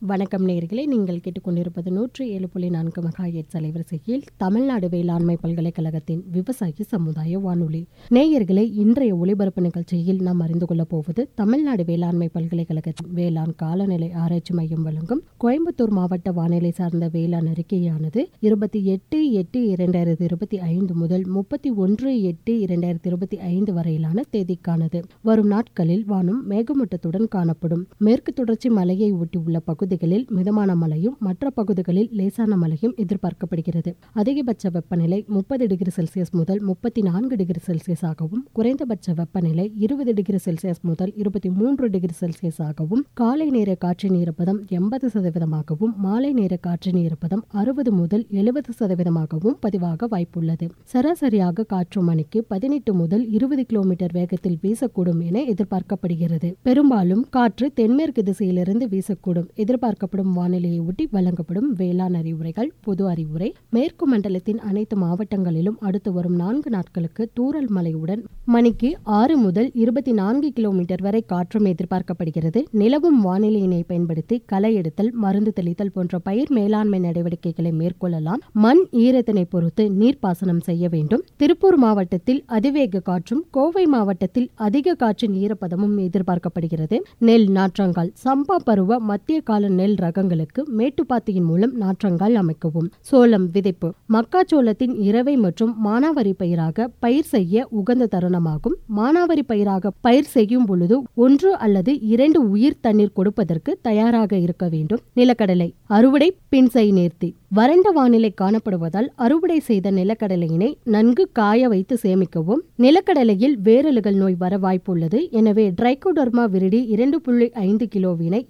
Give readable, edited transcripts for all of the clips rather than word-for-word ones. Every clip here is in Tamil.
வணக்கம் நேயர்களே, நீங்கள் கேட்டுக்கொண்டிருப்பது 107.4 மெகாஹெர்ட்ஸ் அலைவரிசையில் தமிழ்நாடு வேளாண்மை பல்கலைக்கழகத்தின் விவசாயி சமுதாய வானொலி. நேயர்களே, இன்றைய ஒளிபரப்பு நிகழ்ச்சியில் நாம் அறிந்து கொள்ளப் போவது தமிழ்நாடு வேளாண்மை பல்கலைக்கழகத்தின் வேளாண் காலநிலை ஆராய்ச்சி மையம் வழங்கும் கோயம்புத்தூர் மாவட்ட வானிலை சார்ந்த வேளாண் அறிக்கையானது 28/8/2025 முதல் 31/8/2025 வரையிலான தேதிக்கானது. வரும் நாட்களில் வானம் மேகமூட்டத்துடன் காணப்படும். மேற்கு தொடர்ச்சி மலையை ஒட்டியுள்ள பகுதிகளில் மிதமான மழையும் மற்ற பகுதிகளில் லேசான மழையும் எதிர்பார்க்கப்படுகிறது. அதிகபட்ச வெப்பநிலை 30 டிகிரி செல்சியஸ் முதல் 34 டிகிரி செல்சியஸ் ஆகவும், குறைந்தபட்ச வெப்பநிலை 20 டிகிரி செல்சியஸ் முதல் 23 டிகிரி செல்சியஸ் ஆகவும், காலை நேர காற்றின் ஈரப்பதம் 80% மாலை நேர காற்றின் ஈரப்பதம் 60 முதல் 70% பதிவாக வாய்ப்புள்ளது. சராசரியாக காற்று மணிக்கு 18 முதல் 20 கிலோமீட்டர் வேகத்தில் வீசக்கூடும் என எதிர்பார்க்கப்படுகிறது. பெரும்பாலும் காற்று தென்மேற்கு திசையிலிருந்து வீசக்கூடும். எதிர்பார்க்கப்படும் வானிலையை ஒட்டி வழங்கப்படும் வேளாண் அறிவுரைகள். பொது அறிவுரை: மேற்கு மண்டலத்தின் அனைத்து மாவட்டங்களிலும் அடுத்து வரும் 4 நாட்களுக்கு தூறல் மழையுடன் மணிக்கு 6 முதல் 24 கிலோமீட்டர் வரை காற்றும் எதிர்பார்க்கப்படுகிறது. நிலவும் வானிலையினை பயன்படுத்தி களை எடுத்தல், மருந்து தெளித்தல் போன்ற பயிர் மேலாண்மை நடவடிக்கைகளை மேற்கொள்ளலாம். மண் ஈரத்தினை பொறுத்து நீர்ப்பாசனம் செய்ய வேண்டும். திருப்பூர் மாவட்டத்தில் அதிவேக காற்றும், கோவை மாவட்டத்தில் அதிக காற்றின் ஈரப்பதமும் எதிர்பார்க்கப்படுகிறது. நெல் நாற்றங்கால்: சம்பா பருவ மத்திய கால நெல் ரகங்களுக்கு மேட்டுப்பாத்தியின் மூலம் நாற்றங்கால் அமைக்கவும். சோளம் விதைப்பு: மக்காச்சோளத்தின் இரவை மற்றும் மானாவாரி பயிராக பயிர் செய்ய உகந்த தருணமாகும். மானாவாரி பயிராக பயிர் செய்யும் பொழுது 1 அல்லது 2 உயிர் தண்ணீர் கொடுப்பதற்கு தயாராக இருக்க வேண்டும். நிலக்கடலை அறுவடை பின்செய் நேர்த்தி: வறண்ட வானிலை காணப்படுவதால் அறுவடை செய்த நிலக்கடலையினை நன்கு காய வைத்து சேமிக்கவும். நிலக்கடலையில் வேரலுகள் நோய் வர வாய்ப்புள்ளது. எனவே ட்ரைகோடர்மா விரிடி 2.5 கிலோவினை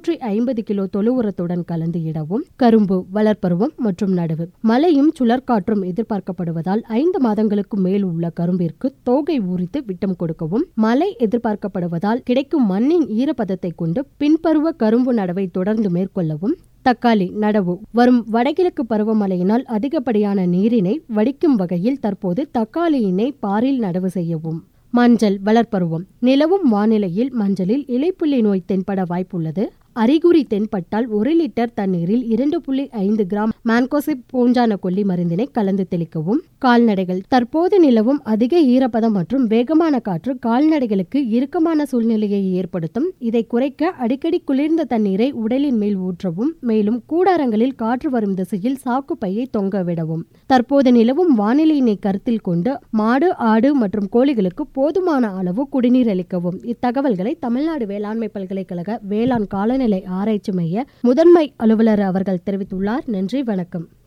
250 கிலோ தொழு உரத்துடன் கலந்து இடவும். கரும்பு வளர்ப்பருவம் மற்றும் நடவு: மழையும் சுழற்காற்றும் எதிர்பார்க்கப்படுவதால் 5 மாதங்களுக்கு மேல் உள்ள கரும்பிற்கு தோகை ஊறித்து விட்டம் கொடுக்கவும். மழை எதிர்பார்க்கப்படுவதால் கிடைக்கும் மண்ணின் ஈரப்பதத்தை கொண்டு பின்பருவ கரும்பு நடவை தொடர்ந்து மேற்கொள்ளவும். தக்காளி நடவு: வரும் வடகிழக்கு பருவமழையினால் அதிகப்படியான நீரினை வடிக்கும் வகையில் தற்போது தக்காளியினை பாரில் நடவு செய்யவும். மஞ்சள் வளர்ப்பருவம்: நிலவும் வானிலையில் மஞ்சளில் இலைப்புள்ளி நோய் தென்பட வாய்ப்புள்ளது. அறிகுறி தென்பட்டால் 1 லிட்டர் தண்ணீரில் 2.5 கிராம் மான்கோசிப் பூஞ்சான கொல்லி மருந்தினை கலந்து தெளிக்கவும். கால்நடைகள்: தற்போது நிலவும் அதிக ஈரப்பதம் மற்றும் வேகமான காற்று கால்நடைகளுக்கு இறுக்கமான சூழ்நிலையை ஏற்படுத்தும். இதை குறைக்க அடிக்கடி குளிர்ந்த தண்ணீரை உடலின் மேல் ஊற்றவும். மேலும் கூடாரங்களில் காற்று வரும் திசையில் சாக்கு பையை தொங்க விடவும். தற்போது நிலவும் வானிலையினை கருத்தில் கொண்டு மாடு, ஆடு மற்றும் கோழிகளுக்கு போதுமான அளவு குடிநீர் அளிக்கவும். இத்தகவல்களை தமிழ்நாடு வேளாண்மை பல்கலைக்கழக வேளாண் காலநிலை ஆராய்ச்சி மைய முதன்மை அலுவலர் அவர்கள் தெரிவித்துள்ளார். நன்றி, வணக்கம்.